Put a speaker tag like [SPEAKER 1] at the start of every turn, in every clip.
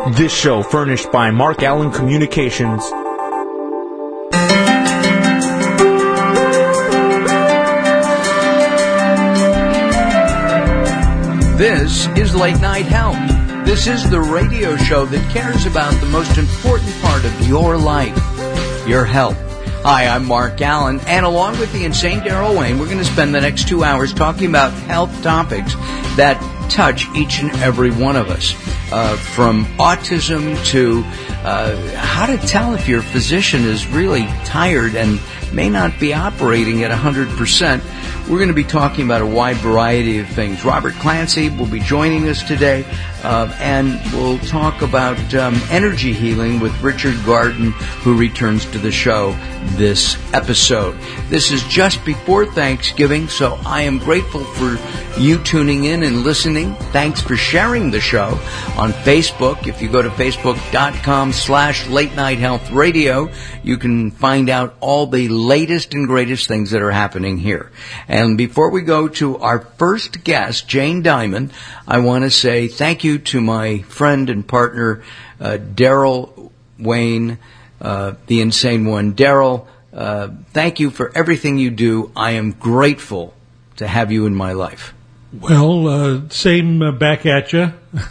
[SPEAKER 1] This show furnished by Mark Allen Communications.
[SPEAKER 2] This is Late Night Health. This is the radio show that cares about the most important part of your life, your health. Hi, I'm Mark Allen, and along with the insane Daryl Wayne, we're going to spend the next 2 hours talking about health topics that touch each and every one of us. From autism to how to tell if your physician is really tired and may not be operating at 100%. We're going to be talking about a wide variety of things. Robert Clancy will be joining us today, and we'll talk about energy healing with Richard Garden, who returns to the show this episode. This is just before Thanksgiving, so I am grateful for you tuning in and listening. Thanks for sharing the show on Facebook. If you go to facebook.com/Late Night Health Radio, you can find out all the latest and greatest things that are happening here. And before we go to our first guest, Jane Diamond, I want to say thank you to my friend and partner, Daryl Wayne, the Insane One. Daryl, thank you for everything you do. I am grateful to have you in my life.
[SPEAKER 3] Well, same back at you.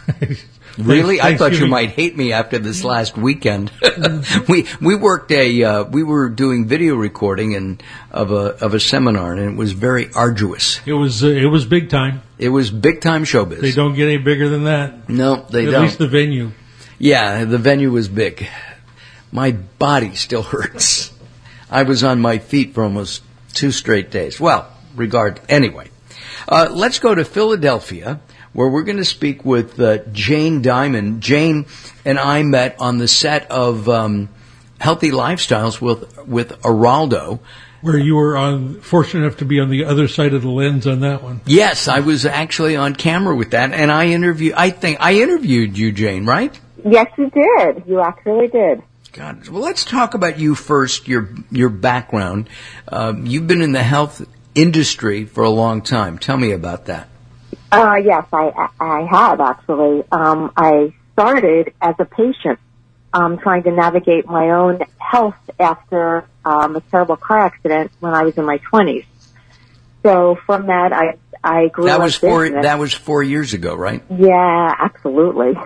[SPEAKER 2] Really? I thought you might hate me after this last weekend. We worked we were doing video recording of a seminar, and it was very arduous.
[SPEAKER 3] It was big time.
[SPEAKER 2] It was big time showbiz.
[SPEAKER 3] They don't get any bigger than that.
[SPEAKER 2] No, they don't.
[SPEAKER 3] At least the venue.
[SPEAKER 2] Yeah, the venue was big. My body still hurts. I was on my feet for almost 2 straight days. Well, anyway. Let's go to Philadelphia, where we're going to speak with Jane Diamond. Jane and I met on the set of Healthy Lifestyles with Araldo.
[SPEAKER 3] Where you were fortunate enough to be on the other side of the lens on that one.
[SPEAKER 2] Yes, I was actually on camera with that, and I think I interviewed you, Jane, right?
[SPEAKER 4] Yes, you did. You actually did.
[SPEAKER 2] God. Well, let's talk about you first, your background. You've been in the health industry for a long time. Tell me about that.
[SPEAKER 4] Yes, I have actually. I started as a patient, trying to navigate my own health after a terrible car accident when I was in my 20s. So from that, I grew up.
[SPEAKER 2] That was 4 years ago, right?
[SPEAKER 4] Yeah, absolutely.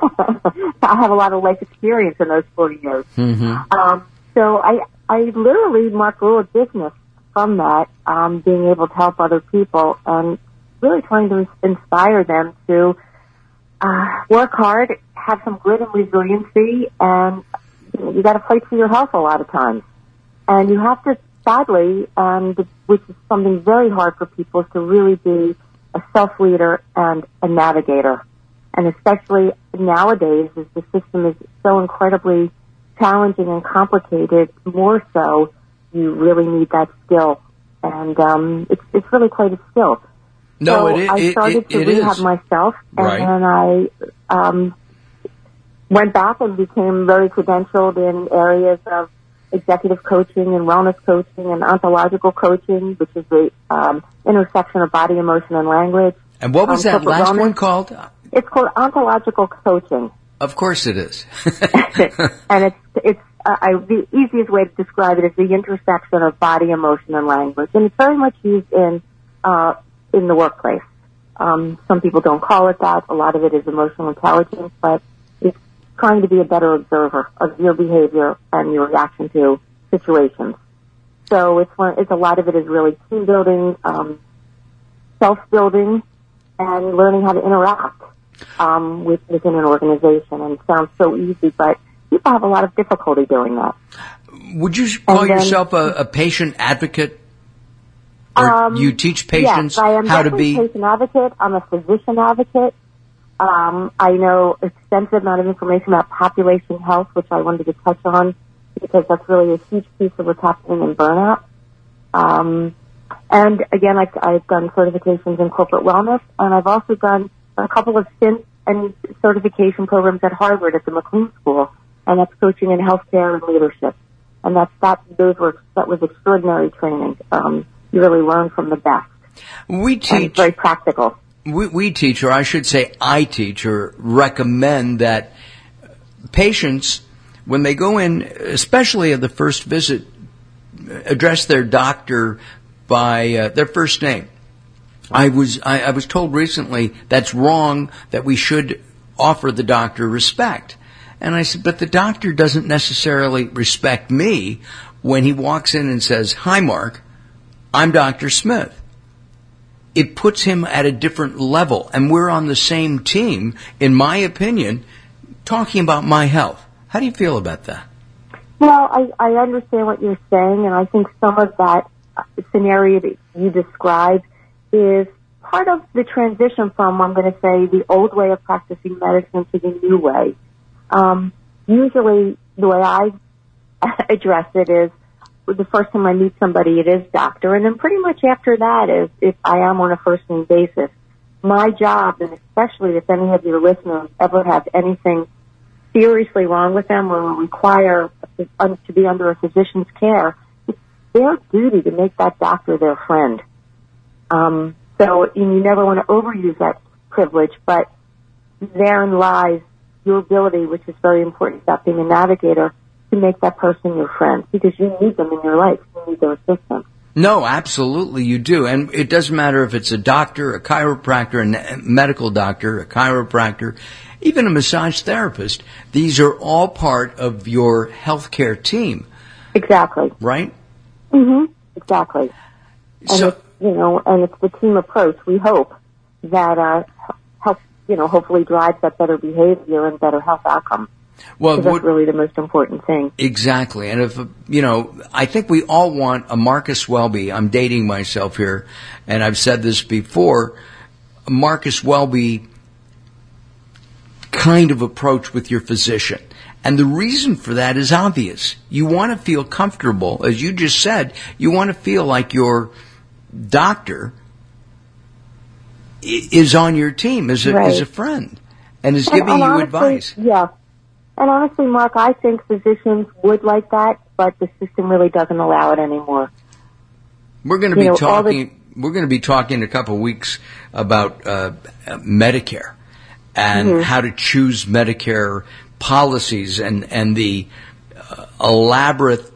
[SPEAKER 4] I have a lot of life experience in those 4 years.
[SPEAKER 2] Mm-hmm.
[SPEAKER 4] So I literally, Mark, grew a business from that, being able to help other people and really trying to inspire them to work hard, have some grit and resiliency, and you got to fight for your health a lot of times. And you have to, sadly, which is something very hard for people, is to really be a self-leader and a navigator. And especially nowadays, as the system is so incredibly challenging and complicated, more so, you really need that skill. And it's really quite a skill.
[SPEAKER 2] No,
[SPEAKER 4] so I started to rehab myself, and
[SPEAKER 2] right.
[SPEAKER 4] then I went back and became very credentialed in areas of executive coaching and wellness coaching and ontological coaching, which is the intersection of body, emotion, and language.
[SPEAKER 2] And what was that last one called?
[SPEAKER 4] It's called ontological coaching.
[SPEAKER 2] Of course it is.
[SPEAKER 4] And it's the easiest way to describe it is the intersection of body, emotion, and language. And it's very much used in the workplace. Some people don't call it that. A lot of it is emotional intelligence, but it's trying to be a better observer of your behavior and your reaction to situations. So it's a lot of it is really team building, self-building, and learning how to interact within an organization. And it sounds so easy, but people have a lot of difficulty doing that.
[SPEAKER 2] Would you call yourself a patient advocate? Or you teach patients
[SPEAKER 4] yes, I am
[SPEAKER 2] how to be
[SPEAKER 4] a patient advocate. I'm a physician advocate. I know extensive amount of information about population health, which I wanted to touch on because that's really a huge piece of what's happening in burnout. And again, I've done certifications in corporate wellness, and I've also done a couple of stint and certification programs at Harvard at the McLean School, and that's coaching in healthcare and leadership. And that was extraordinary training. You really learn from the best.
[SPEAKER 2] We teach.
[SPEAKER 4] And it's very practical.
[SPEAKER 2] We teach, or I should say I teach, or recommend that patients, when they go in, especially at the first visit, address their doctor by their first name. I was told recently that's wrong, that we should offer the doctor respect. And I said, but the doctor doesn't necessarily respect me when he walks in and says, "Hi, Mark, I'm Dr. Smith." It puts him at a different level, and we're on the same team, in my opinion, talking about my health. How do you feel about that?
[SPEAKER 4] Well, I understand what you're saying, and I think some of that scenario that you described is part of the transition from, I'm going to say, the old way of practicing medicine to the new way. Usually, the way I address it is, the first time I meet somebody, it is doctor, and then pretty much after that is if I am on a first-name basis. My job, and especially if any of your listeners ever have anything seriously wrong with them or require to be under a physician's care, it's their duty to make that doctor their friend. So you never want to overuse that privilege, but therein lies your ability, which is very important about being a navigator, to make that person your friend, because you need them in your life. You need their assistance.
[SPEAKER 2] No, absolutely you do. And it doesn't matter if it's a doctor, a chiropractor, a medical doctor, a chiropractor, even a massage therapist. These are all part of your healthcare team.
[SPEAKER 4] Exactly.
[SPEAKER 2] Right?
[SPEAKER 4] Mm-hmm. Exactly.
[SPEAKER 2] So,
[SPEAKER 4] and it's the team approach, we hope, that helps, hopefully drives that better behavior and better health outcomes. Well, that's really the most important thing.
[SPEAKER 2] Exactly. And if, I think we all want a Marcus Welby. I'm dating myself here, and I've said this before, a Marcus Welby kind of approach with your physician. And the reason for that is obvious. You want to feel comfortable. As you just said, you want to feel like your doctor is on your team as a friend and is giving you advice.
[SPEAKER 4] Yeah. And honestly, Mark, I think physicians would like that, but the system really doesn't allow it anymore.
[SPEAKER 2] We're going to be talking. We're going to be talking in a couple of weeks about Medicare and how to choose Medicare policies and the labyrinth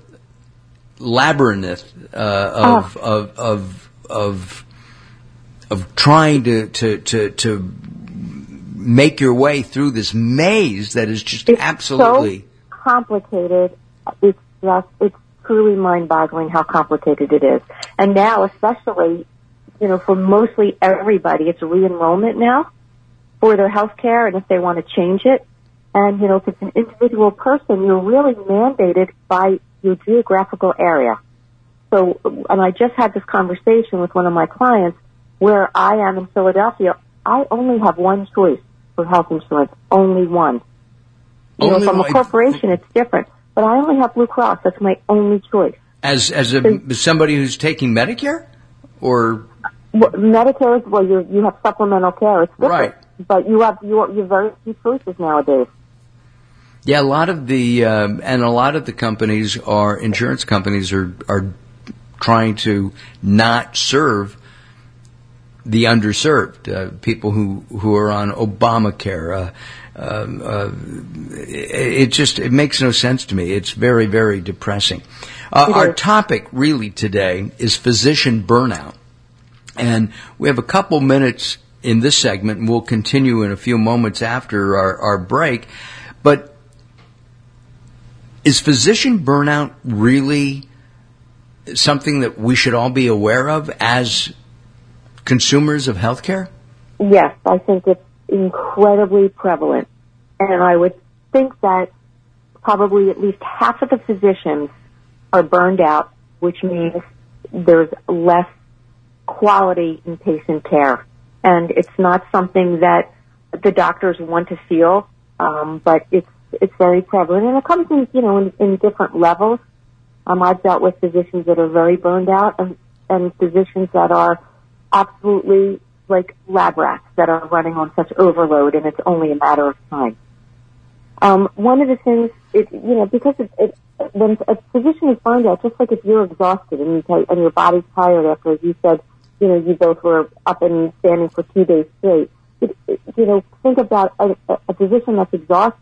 [SPEAKER 2] of trying to make your way through this maze that is just absolutely
[SPEAKER 4] so complicated. It's truly mind-boggling how complicated it is. And now, especially, for mostly everybody, it's re-enrollment now for their health care, and if they want to change it. And, if it's an individual person, you're really mandated by your geographical area. So, and I just had this conversation with one of my clients where I am in Philadelphia. I only have one choice for health insurance, only one. From a corporation, it's different. But I only have Blue Cross. That's my only choice.
[SPEAKER 2] As somebody who's taking Medicare? Or?
[SPEAKER 4] Medicare, you have supplemental care. It's different.
[SPEAKER 2] Right.
[SPEAKER 4] But you have very few choices nowadays.
[SPEAKER 2] Yeah, a lot of the companies insurance companies are trying to not serve the underserved, people who are on Obamacare. It makes no sense to me. It's very, very depressing. Our topic really today is physician burnout. And we have a couple minutes in this segment, and we'll continue in a few moments after our break. But is physician burnout really something that we should all be aware of as consumers of healthcare?
[SPEAKER 4] Yes, I think it's incredibly prevalent. And I would think that probably at least half of the physicians are burned out, which means there's less quality in patient care. And it's not something that the doctors want to feel, but it's very prevalent. And it comes in different levels. I've dealt with physicians that are very burned out and physicians that are absolutely like lab rats that are running on such overload, and it's only a matter of time. One of the things, because when a physician is burned out, just like if you're exhausted and your body's tired after, as you said, you both were up and standing for 2 days straight. Think about a physician that's exhausted.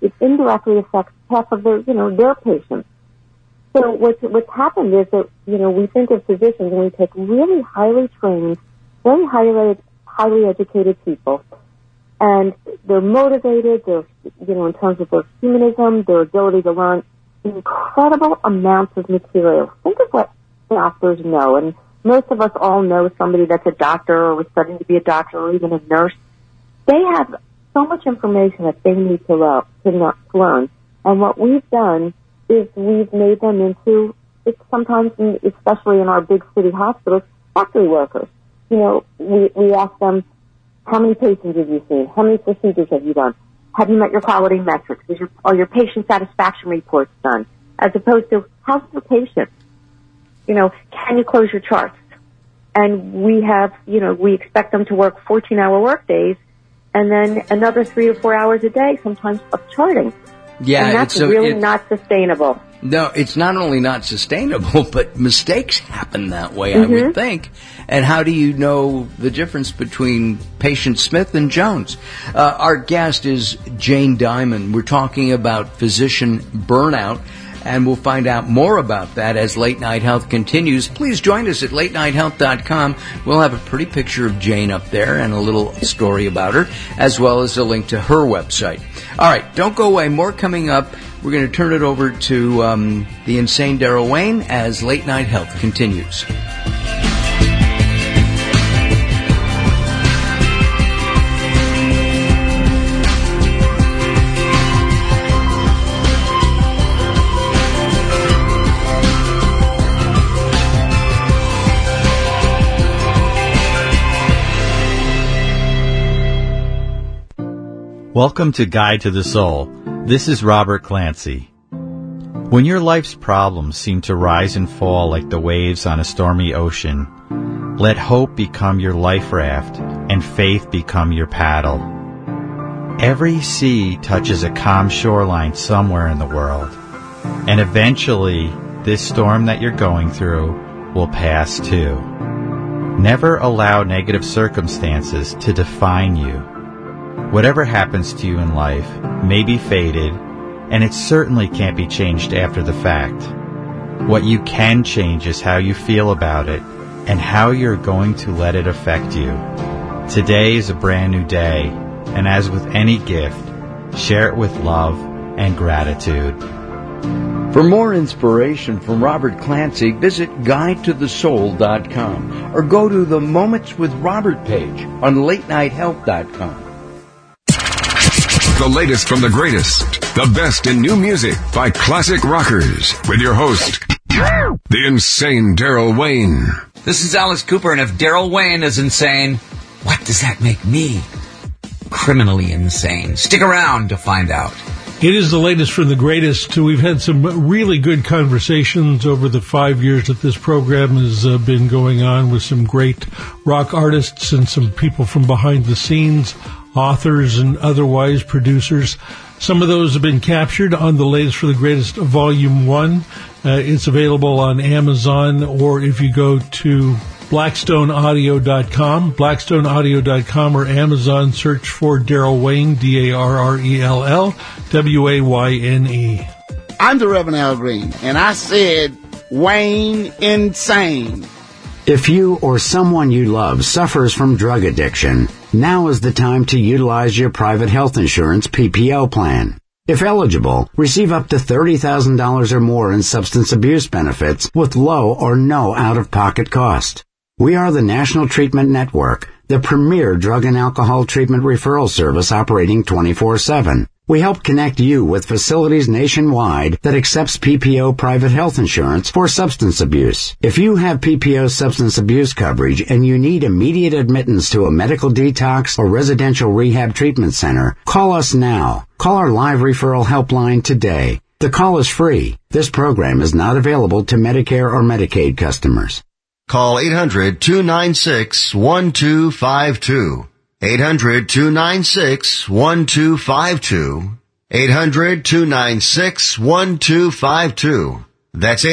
[SPEAKER 4] it indirectly affects half of their patients. So what's happened is that, we think of physicians and we take really highly trained, very highly educated people, and they're motivated, they're, in terms of their humanism, their ability to learn incredible amounts of material. Think of what doctors know, and most of us all know somebody that's a doctor or was studying to be a doctor or even a nurse. They have so much information that they need to learn. And what we've done is we've made them into, sometimes, especially in our big city hospitals, factory workers. We ask them, how many patients have you seen? How many procedures have you done? Have you met your quality metrics? Are your patient satisfaction reports done? As opposed to, how's your patient? Can you close your charts? And we have, we expect them to work 14-hour work days and then another 3 to 4 hours a day, sometimes, of charting.
[SPEAKER 2] Yeah,
[SPEAKER 4] and that's really not sustainable.
[SPEAKER 2] No, it's not only not sustainable, but mistakes happen that way, I would think. And how do you know the difference between patient Smith and Jones? Our guest is Jane Diamond. We're talking about physician burnout, and we'll find out more about that as Late Night Health continues. Please join us at latenighthealth.com. We'll have a pretty picture of Jane up there and a little story about her, as well as a link to her website. All right, don't go away. More coming up. We're going to turn it over to the insane Daryl Wayne as Late Night Health continues.
[SPEAKER 5] Welcome to Guide to the Soul. This is Robert Clancy. When your life's problems seem to rise and fall like the waves on a stormy ocean, let hope become your life raft and faith become your paddle. Every sea touches a calm shoreline somewhere in the world, and eventually this storm that you're going through will pass too. Never allow negative circumstances to define you. Whatever happens to you in life may be fated, and it certainly can't be changed after the fact. What you can change is how you feel about it and how you're going to let it affect you. Today is a brand new day, and as with any gift, share it with love and gratitude.
[SPEAKER 2] For more inspiration from Robert Clancy, visit GuideToTheSoul.com or go to the Moments with Robert page on LateNightHealth.com.
[SPEAKER 6] The latest from the greatest, the best in new music by classic rockers, with your host, the insane Daryl Wayne.
[SPEAKER 7] This is Alice Cooper, and if Daryl Wayne is insane, what does that make me? Criminally insane. Stick around to find out.
[SPEAKER 3] It is the latest from the greatest. We've had some really good conversations over the 5 years that this program has been going on with some great rock artists and some people from behind the scenes, authors and otherwise producers. Some of those have been captured on the latest for the greatest Volume 1. It's available on Amazon, or if you go to blackstoneaudio.com, blackstoneaudio.com or Amazon, search for Daryl Wayne, Darrell Wayne.
[SPEAKER 8] I'm the Reverend Al Green, and I said Wayne insane.
[SPEAKER 9] If you or someone you love suffers from drug addiction, now is the time to utilize your private health insurance PPO plan. If eligible, receive up to $30,000 or more in substance abuse benefits with low or no out-of-pocket cost. We are the National Treatment Network, the premier drug and alcohol treatment referral service operating 24/7. We help connect you with facilities nationwide that accepts PPO private health insurance for substance abuse. If you have PPO substance abuse coverage and you need immediate admittance to a medical detox or residential rehab treatment center, call us now. Call our live referral helpline today. The call is free. This program is not available to Medicare or Medicaid customers.
[SPEAKER 10] Call 800-296-1252. 800-296-1252. 800-296-1252. That's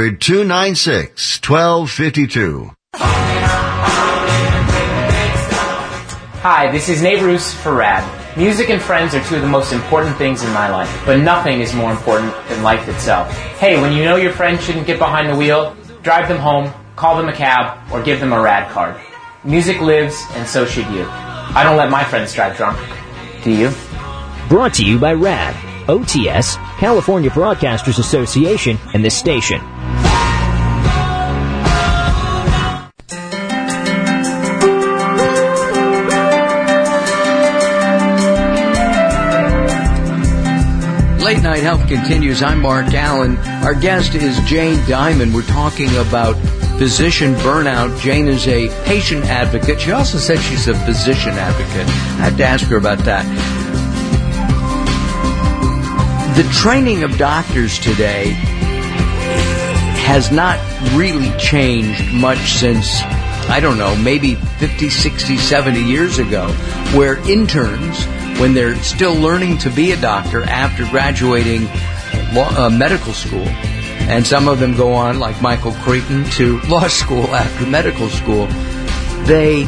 [SPEAKER 10] 800-296-1252.
[SPEAKER 11] Hi, this is Nate Roos for RAD. Music and friends are two of the most important things in my life, but nothing is more important than life itself. Hey, when you know your friend shouldn't get behind the wheel, drive them home, call them a cab, or give them a rad card. Music lives, and so should you. I don't let my friends drive drunk. Do you?
[SPEAKER 12] Brought to you by RAD, OTS, California Broadcasters Association, and this station.
[SPEAKER 2] Late Night Health continues. I'm Mark Allen. Our guest is Jane Diamond. We're talking about physician burnout. Jane is a patient advocate. She also said she's a physician advocate. I had to ask her about that. The training of doctors today has not really changed much since, I don't know, maybe 50, 60, 70 years ago, where interns, when they're still learning to be a doctor after graduating medical school, and some of them go on, like Michael Creighton, to law school after medical school, they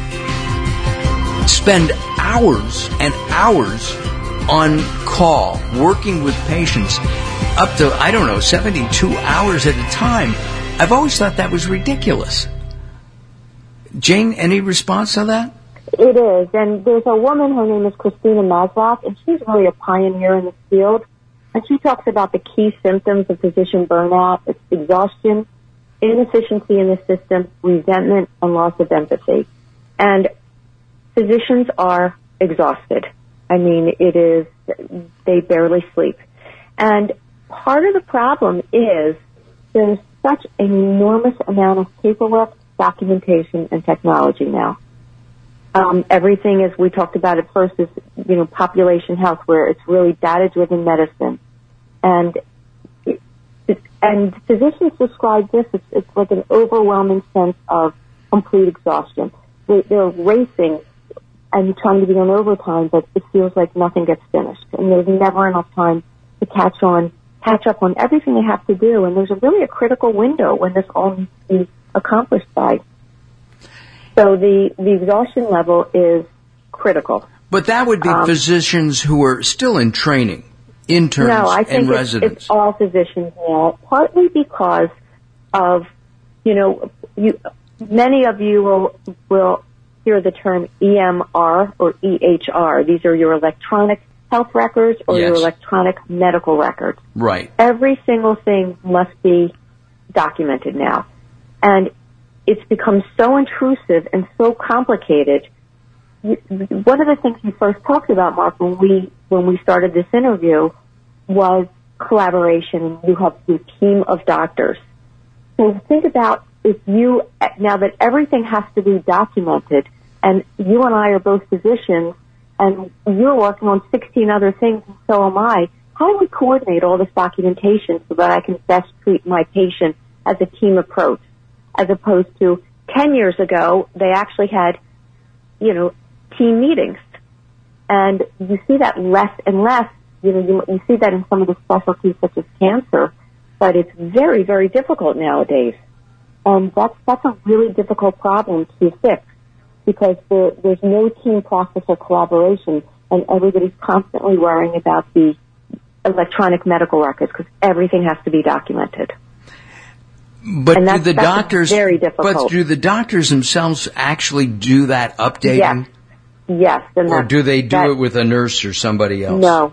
[SPEAKER 2] spend hours and hours on call, working with patients up to, 72 hours at a time. I've always thought that was ridiculous. Jane, any response to that?
[SPEAKER 4] It is, and there's a woman, her name is Christina Maslow, and she's really a pioneer in this field, and she talks about the key symptoms of physician burnout. It's exhaustion, inefficiency in the system, resentment, and loss of empathy. And physicians are exhausted. I mean, they barely sleep. And part of the problem is there's such an enormous amount of paperwork, documentation, and technology now. Everything, as we talked about at first, is, population health, where it's really data-driven medicine. And physicians describe this, it's like an overwhelming sense of complete exhaustion. They're racing and trying to be on overtime, but it feels like nothing gets finished. And there's never enough time to catch up on everything they have to do. And there's really a critical window when this all needs to be accomplished by. So the exhaustion level is critical.
[SPEAKER 2] But that would be physicians who are still in training, interns and residents.
[SPEAKER 4] It's all physicians now, partly because of, many of you will hear the term EMR or EHR. These are your electronic health records or your electronic medical records.
[SPEAKER 2] Right.
[SPEAKER 4] Every single thing must be documented now. And it's become so intrusive and so complicated. One of the things you first talked about, Mark, when we started this interview was collaboration. You have your team of doctors. So think about now that everything has to be documented, and you and I are both physicians, and you're working on 16 other things, and so am I. How do we coordinate all this documentation so that I can best treat my patient as a team approach? As opposed to 10 years ago, they actually had, team meetings. And you see that less and less. You see that in some of the specialties such as cancer, but it's very, very difficult nowadays. And that's a really difficult problem to fix because there's no team process or collaboration, and everybody's constantly worrying about the electronic medical records because everything has to be documented.
[SPEAKER 2] But do the doctors?
[SPEAKER 4] Very difficult.
[SPEAKER 2] But do the doctors themselves actually do that updating?
[SPEAKER 4] Yes.
[SPEAKER 2] Or do they do it with a nurse or somebody else?
[SPEAKER 4] No.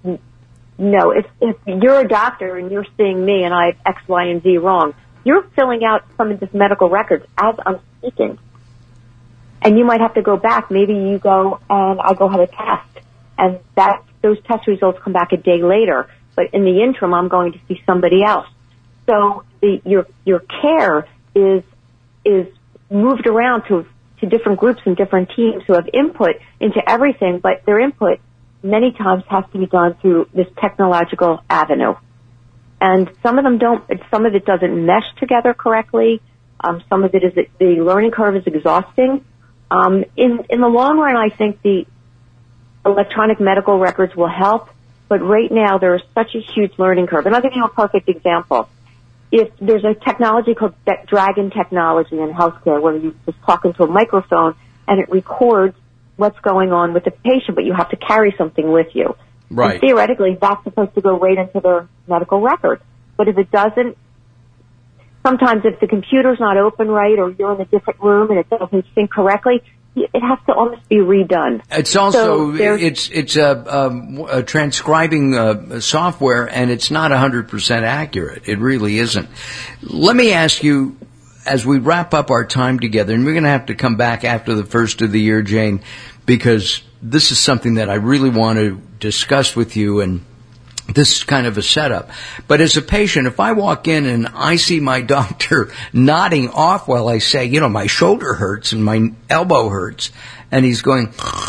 [SPEAKER 4] If you're a doctor and you're seeing me and I have X, Y, and Z wrong, you're filling out some of this medical records as I'm speaking, and you might have to go back. Maybe you go and I go have a test, and those test results come back a day later. But in the interim, I'm going to see somebody else. So your care is moved around to different groups and different teams who have input into everything, but their input many times has to be done through this technological avenue. And some of it doesn't mesh together correctly. Some of it is the learning curve is exhausting. In the long run, I think the electronic medical records will help, but right now there is such a huge learning curve. And I'll give you a perfect example. If there's a technology called Dragon technology in healthcare where you just talk into a microphone and it records what's going on with the patient, but you have to carry something with you.
[SPEAKER 2] Right.
[SPEAKER 4] And theoretically, that's supposed to go right into their medical record. But if it doesn't, sometimes if the computer's not open right or you're in a different room and it doesn't sync correctly, it has to almost be redone.
[SPEAKER 2] It's also, it's a transcribing software, and it's not 100% accurate. It really isn't. Let me ask you, as we wrap up our time together, and we're going to have to come back after the first of the year, Jane, because this is something that I really want to discuss with you, and this is kind of a setup. But as a patient, if I walk in and I see my doctor nodding off while I say, my shoulder hurts and my elbow hurts, and he's going,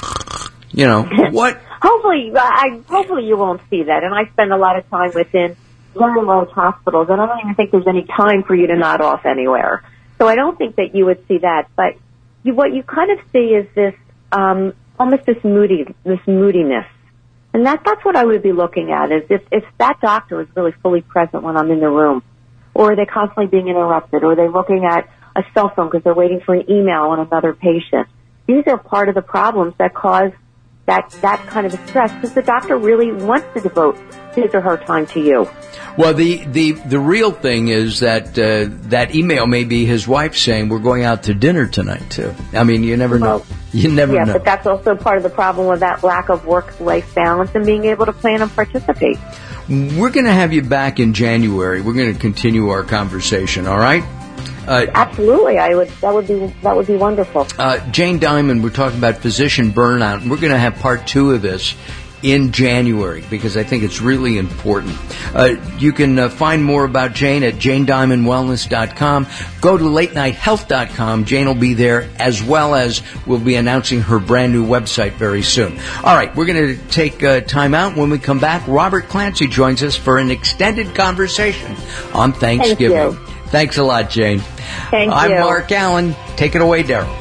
[SPEAKER 2] what?
[SPEAKER 4] Hopefully you won't see that. And I spend a lot of time within very large hospitals, and I don't even think there's any time for you to nod off anywhere. So I don't think that you would see that. But what you kind of see is this, almost this moodiness. And that's what I would be looking at, is if that doctor is really fully present when I'm in the room, or are they constantly being interrupted, or are they looking at a cell phone because they're waiting for an email on another patient. These are part of the problems that cause that kind of a stress, because the doctor really wants to devote his or her time to you.
[SPEAKER 2] Well, the real thing is that that email may be his wife saying, we're going out to dinner tonight, too. I mean, you never know. You never know.
[SPEAKER 4] Yeah, but that's also part of the problem with that lack of work-life balance and being able to plan and participate.
[SPEAKER 2] We're going to have you back in January. We're going to continue our conversation, all right?
[SPEAKER 4] Absolutely. That would be wonderful.
[SPEAKER 2] Jane Diamond, we're talking about physician burnout, and we're going to have part 2 of this in January, because I think it's really important. You can find more about Jane at janediamondwellness.com. Go to latenighthealth.com. Jane will be there, as well as we'll be announcing her brand new website very soon. All right, we're going to take time out. When we come back, Robert Clancy joins us for an extended conversation on Thanksgiving. Thanks a lot, Jane.
[SPEAKER 4] Thank you.
[SPEAKER 2] I'm Mark Allen. Take it away, Daryl.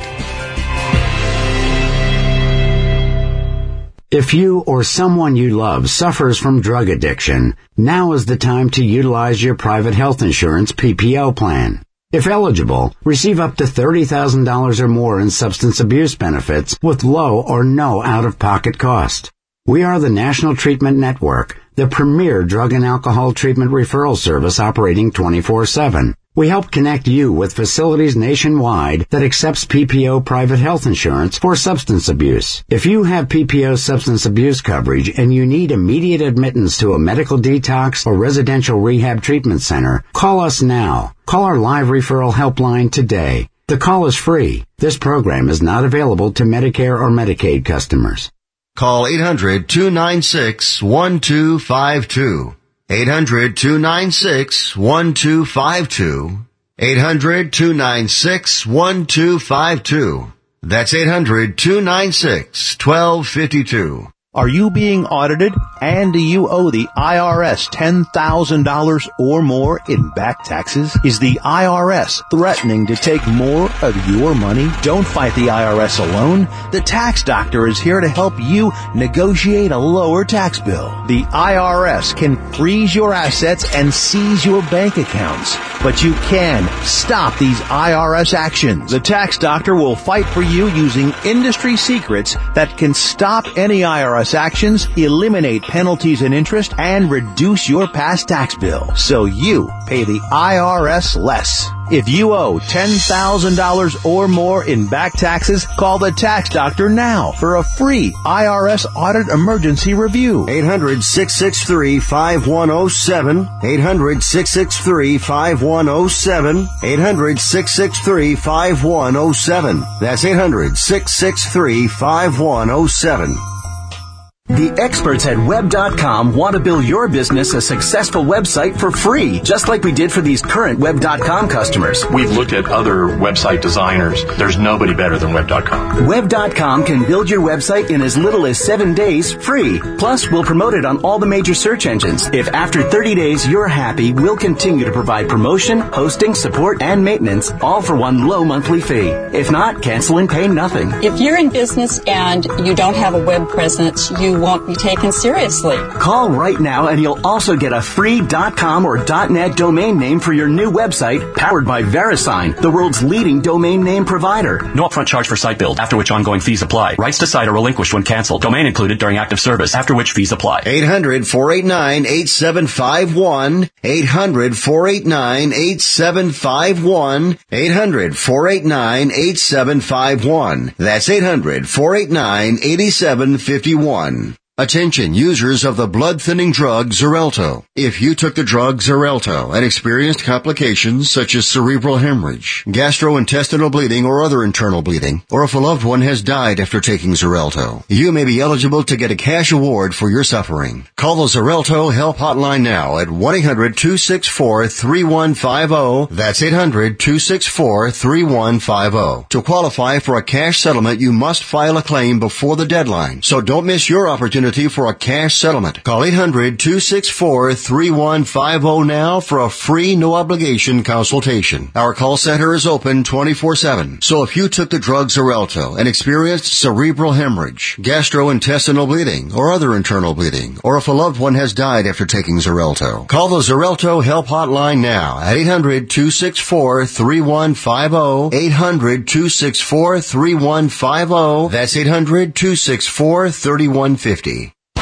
[SPEAKER 9] If you or someone you love suffers from drug addiction, now is the time to utilize your private health insurance PPO plan. If eligible, receive up to $30,000 or more in substance abuse benefits with low or no out-of-pocket cost. We are the National Treatment Network, the premier drug and alcohol treatment referral service operating 24/7. We help connect you with facilities nationwide that accepts PPO private health insurance for substance abuse. If you have PPO substance abuse coverage and you need immediate admittance to a medical detox or residential rehab treatment center, call us now. Call our live referral helpline today. The call is free. This program is not available to Medicare or Medicaid customers.
[SPEAKER 10] Call 800-296-1252. 800-296-1252. 800-296-1252. That's 800-296-1252.
[SPEAKER 1] Are you being audited and do you owe the IRS $10,000 or more in back taxes? Is the IRS threatening to take more of your money? Don't fight the IRS alone. The Tax Doctor is here to help you negotiate a lower tax bill. The IRS can freeze your assets and seize your bank accounts, but you can stop these IRS actions. The Tax Doctor will fight for you using industry secrets that can stop any IRS actions, eliminate penalties and interest, and reduce your past tax bill so you pay the IRS less. If you owe $10,000 or more in back taxes, call the Tax Doctor now for a free IRS audit emergency review.
[SPEAKER 10] 800-663-5107. 800-663-5107. 800-663-5107. That's 800-663-5107.
[SPEAKER 13] The experts at Web.com want to build your business a successful website for free, just like we did for these current Web.com customers.
[SPEAKER 14] We've looked at other website designers. There's nobody better than Web.com.
[SPEAKER 13] Web.com can build your website in as little as 7 days free. Plus, we'll promote it on all the major search engines. If after 30 days you're happy, we'll continue to provide promotion, hosting, support, and maintenance, all for one low monthly fee. If not, cancel and pay nothing.
[SPEAKER 15] If you're in business and you don't have a web presence, you won't be taken seriously.
[SPEAKER 13] Call right now and you'll also get a free .com or .net domain name for your new website, powered by VeriSign, the world's leading domain name provider.
[SPEAKER 14] No upfront charge for site build, after which ongoing fees apply. Rights to site are relinquished when canceled. Domain included during active service, after which fees apply.
[SPEAKER 10] 800-489-8751. 800-489-8751. 800-489-8751. That's 800-489-8751. Attention users of the blood-thinning drug Xarelto. If you took the drug Xarelto and experienced complications such as cerebral hemorrhage, gastrointestinal bleeding or other internal bleeding, or if a loved one has died after taking Xarelto, you may be eligible to get a cash award for your suffering. Call the Xarelto Help Hotline now at 1-800-264-3150. That's 800-264-3150. To qualify for a cash settlement, you must file a claim before the deadline, so don't miss your opportunity for a cash settlement. Call 800-264-3150 now for a free, no-obligation consultation. Our call center is open 24/7. So if you took the drug Xarelto and experienced cerebral hemorrhage, gastrointestinal bleeding, or other internal bleeding, or if a loved one has died after taking Xarelto, call the Xarelto Help Hotline now at 800-264-3150. 800-264-3150. That's 800-264-3150.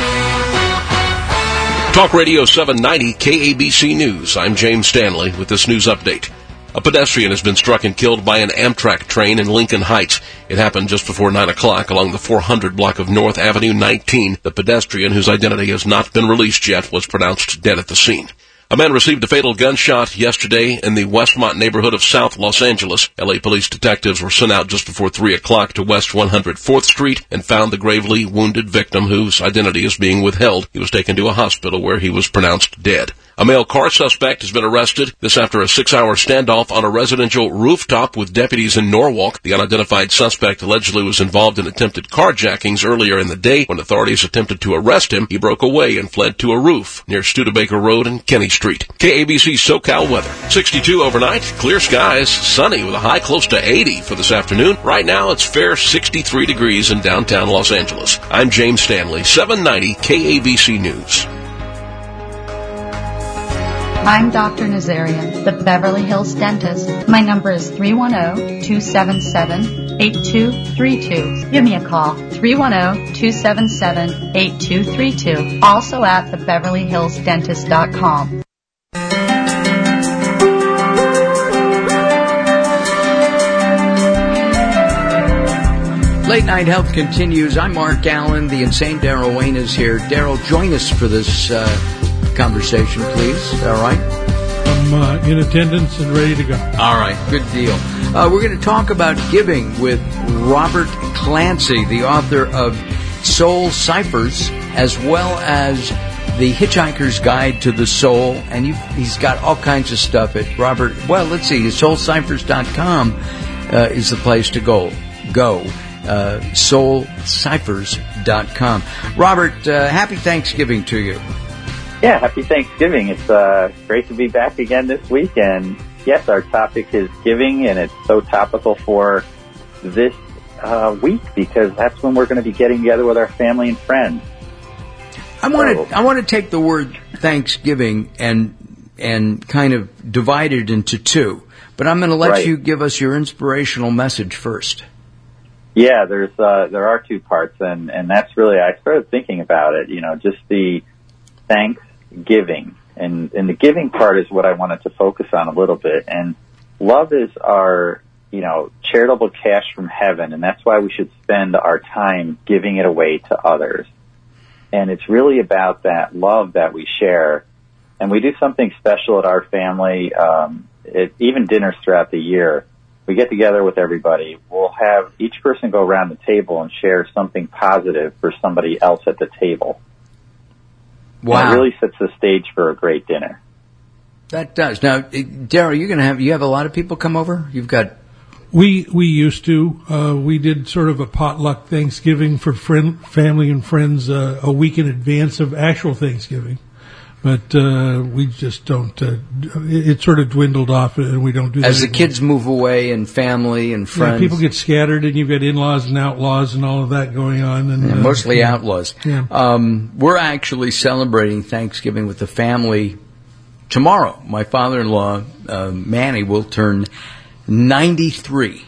[SPEAKER 16] Talk Radio 790 KABC News. I'm James Stanley with this news update. A pedestrian has been struck and killed by an Amtrak train in Lincoln Heights. It happened just before 9 o'clock along the 400 block of North Avenue 19. The pedestrian, whose identity has not been released yet, was pronounced dead at the scene. A man received a fatal gunshot yesterday in the Westmont neighborhood of South Los Angeles. LA police detectives were sent out just before 3 o'clock to West 104th Street and found the gravely wounded victim, whose identity is being withheld. He was taken to a hospital where he was pronounced dead. A male car suspect has been arrested, this after a 6-hour standoff on a residential rooftop with deputies in Norwalk. The unidentified suspect allegedly was involved in attempted carjackings earlier in the day. When authorities attempted to arrest him, he broke away and fled to a roof near Studebaker Road and Kenny Street. KABC SoCal weather. 62 overnight, clear skies, sunny with a high close to 80 for this afternoon. Right now it's fair 63 degrees in downtown Los Angeles. I'm James Stanley, 790 KABC News.
[SPEAKER 17] I'm Dr. Nazarian, the Beverly Hills dentist. My number is 310-277-8232. Give me a call, 310-277-8232. Also at thebeverlyhillsdentist.com.
[SPEAKER 2] Late Night Health continues. I'm Mark Allen. The insane Daryl Wayne is here. Daryl, join us for this conversation, please. All right?
[SPEAKER 3] I'm in attendance and ready to go.
[SPEAKER 2] All right, good deal. We're going to talk about giving with Robert Clancy, the author of Soul Ciphers, as well as The Hitchhiker's Guide to the Soul. And he's got all kinds of stuff at Robert. Well, let's see. SoulCiphers.com is the place to go. SoulCiphers.com. Robert, happy Thanksgiving to you.
[SPEAKER 18] Yeah, happy Thanksgiving. It's great to be back again this week. And yes, our topic is giving, and it's so topical for this week because that's when we're going to be getting together with our family and friends.
[SPEAKER 2] I want to take the word Thanksgiving and kind of divide it into two. But I'm going to let you give us your inspirational message first.
[SPEAKER 18] Yeah, there are two parts, and that's really, I started thinking about it, just the Thanksgiving. And the giving part is what I wanted to focus on a little bit. And love is our, charitable cash from heaven, and that's why we should spend our time giving it away to others. And it's really about that love that we share. And we do something special at our family, even dinners throughout the year. We get together with everybody. We'll have each person go around the table and share something positive for somebody else at the table. Wow. And it really sets the stage for a great dinner.
[SPEAKER 2] That does. Now, Daryl, you have a lot of people come over? You've got...
[SPEAKER 3] We used to. We did sort of a potluck Thanksgiving for family and friends a week in advance of actual Thanksgiving. But we just don't. It sort of dwindled off, and we don't do that
[SPEAKER 2] as the
[SPEAKER 3] anymore.
[SPEAKER 2] kids move away and family and friends.
[SPEAKER 3] Yeah, people get scattered, and you've got in-laws and outlaws and all of that going on. And
[SPEAKER 2] mostly outlaws.
[SPEAKER 3] Yeah.
[SPEAKER 2] We're actually celebrating Thanksgiving with the family tomorrow. My father-in-law, Manny, will turn 93.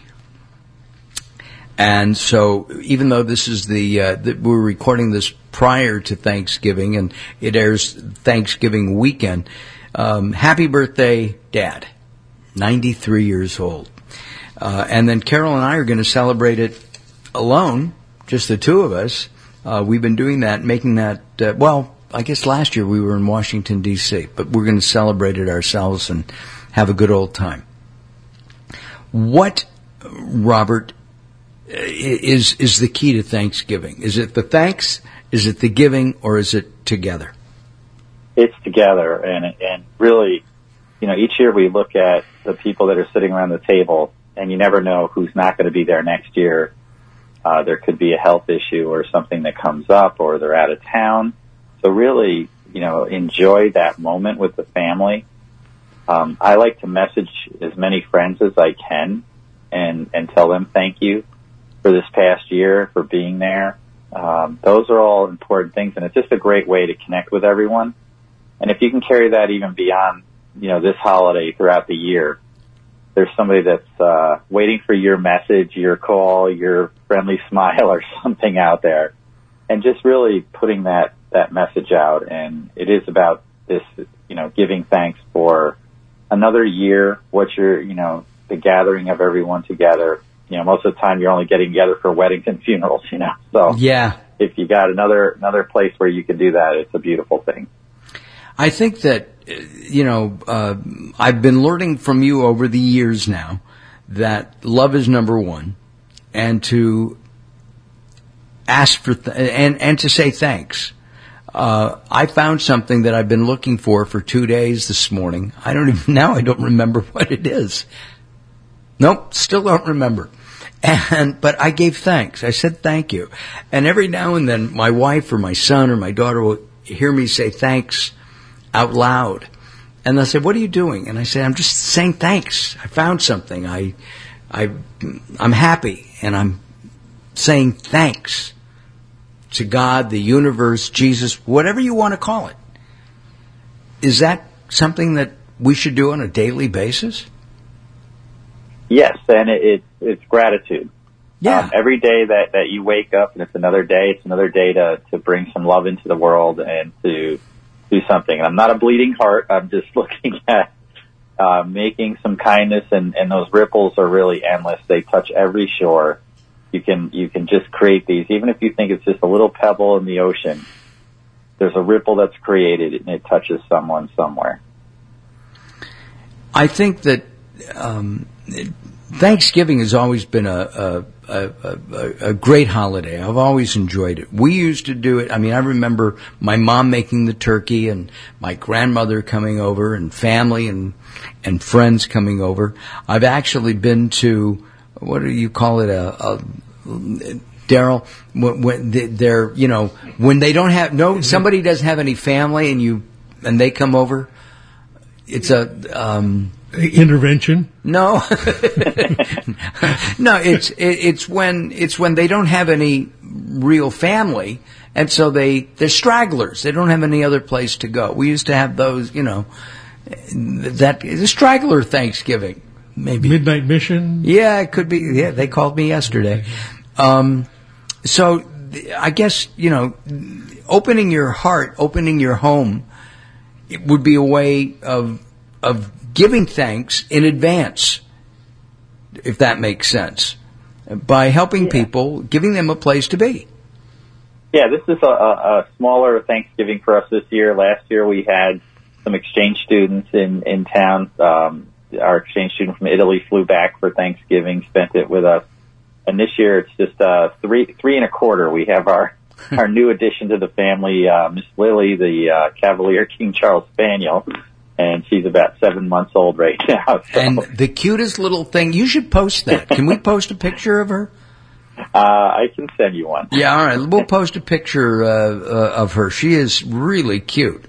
[SPEAKER 2] And so, even though this is we're recording this prior to Thanksgiving, and it airs Thanksgiving weekend, happy birthday, Dad. 93 years old. And then Carol and I are going to celebrate it alone, just the two of us. We've been doing that, making that, I guess last year we were in Washington, D.C., but we're going to celebrate it ourselves and have a good old time. What, Robert, is the key to Thanksgiving? Is it the thanks, is it the giving, or is it together?
[SPEAKER 18] It's together, and really, each year we look at the people that are sitting around the table, and you never know who's not going to be there next year. There could be a health issue or something that comes up, or they're out of town. So really, enjoy that moment with the family. I like to message as many friends as I can and tell them thank you for this past year, for being there. Those are all important things, and it's just a great way to connect with everyone. And if you can carry that even beyond, this holiday throughout the year, there's somebody that's waiting for your message, your call, your friendly smile or something out there, and just really putting that message out. And it is about this, giving thanks for another year, the gathering of everyone together. Most of the time you're only getting together for weddings and funerals, So
[SPEAKER 2] yeah,
[SPEAKER 18] if you got another place where you can do that, it's a beautiful thing.
[SPEAKER 2] I think that, I've been learning from you over the years now that love is number one, and to ask for, and to say thanks. I found something that I've been looking for 2 days this morning. I don't remember what it is. Nope, still don't remember. But I gave thanks. I said thank you. And every now and then my wife or my son or my daughter will hear me say thanks out loud. And they'll say, "What are you doing?" And I say, "I'm just saying thanks. I found something. I'm happy, and I'm saying thanks to God, the universe, Jesus, whatever you want to call it." Is that something that we should do on a daily basis?
[SPEAKER 18] Yes, and it's gratitude.
[SPEAKER 2] Yeah.
[SPEAKER 18] Every day that you wake up and it's another day to bring some love into the world and to do something. And I'm not a bleeding heart. I'm just looking at making some kindness, and those ripples are really endless. They touch every shore. You can just create these, even if you think it's just a little pebble in the ocean. There's a ripple that's created, and it touches someone somewhere.
[SPEAKER 2] I think that Thanksgiving has always been a great holiday. I've always enjoyed it. We used to do it. I mean, I remember my mom making the turkey and my grandmother coming over and family and friends coming over. I've actually been to, what do you call it, Daryl, when they don't have, somebody doesn't have any family and they come over. It's
[SPEAKER 3] intervention?
[SPEAKER 2] No. No, it's when they don't have any real family, and so they're stragglers. They don't have any other place to go. We used to have those, the straggler Thanksgiving, maybe.
[SPEAKER 3] Midnight Mission?
[SPEAKER 2] Yeah, it could be. Yeah, they called me yesterday. So I guess, opening your heart, opening your home, it would be a way of giving thanks in advance, if that makes sense, by helping people, giving them a place to be.
[SPEAKER 18] Yeah, this is a smaller Thanksgiving for us this year. Last year we had some exchange students in town. Our exchange student from Italy flew back for Thanksgiving, spent it with us. And this year it's just 3 1/4. We have our new addition to the family, Miss Lily, the Cavalier King Charles Spaniel. And she's about 7 months old right now. So.
[SPEAKER 2] And the cutest little thing. You should post that. Can we post a picture of her?
[SPEAKER 18] I can send you one.
[SPEAKER 2] Yeah, all right. We'll post a picture of her. She is really cute.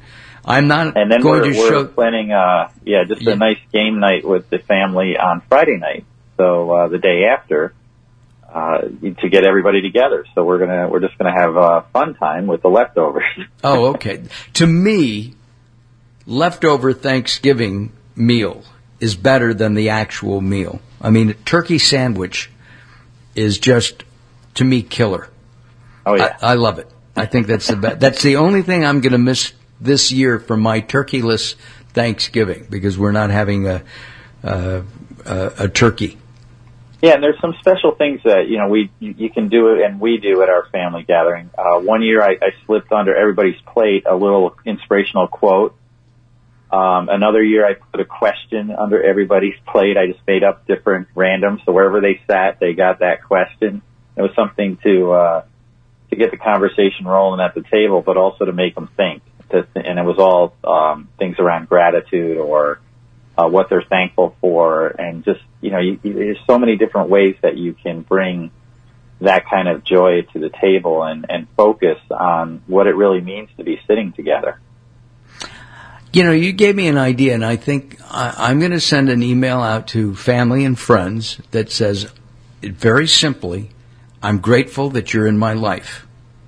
[SPEAKER 2] I'm not
[SPEAKER 18] and then
[SPEAKER 2] going to
[SPEAKER 18] we're
[SPEAKER 2] show.
[SPEAKER 18] planning, a nice game night with the family on Friday night. So the day after, to get everybody together. So we're just gonna have a fun time with the leftovers.
[SPEAKER 2] Oh, okay. To me, leftover Thanksgiving meal is better than the actual meal. I mean, a turkey sandwich is just, to me, killer.
[SPEAKER 18] Oh yeah,
[SPEAKER 2] I love it. I think that's the best. That's the only thing I'm going to miss this year from my turkeyless Thanksgiving, because we're not having a turkey.
[SPEAKER 18] Yeah, and there's some special things that you can do it, and we do at our family gathering. One year, I slipped under everybody's plate a little inspirational quote. Another year, I put a question under everybody's plate. I just made up different random, so wherever they sat, they got that question. It was something to get the conversation rolling at the table, but also to make them think. And it was all things around gratitude or what they're thankful for, and just there's so many different ways that you can bring that kind of joy to the table and focus on what it really means to be sitting together.
[SPEAKER 2] You gave me an idea, and I think I'm going to send an email out to family and friends that says, very simply, I'm grateful that you're in my life.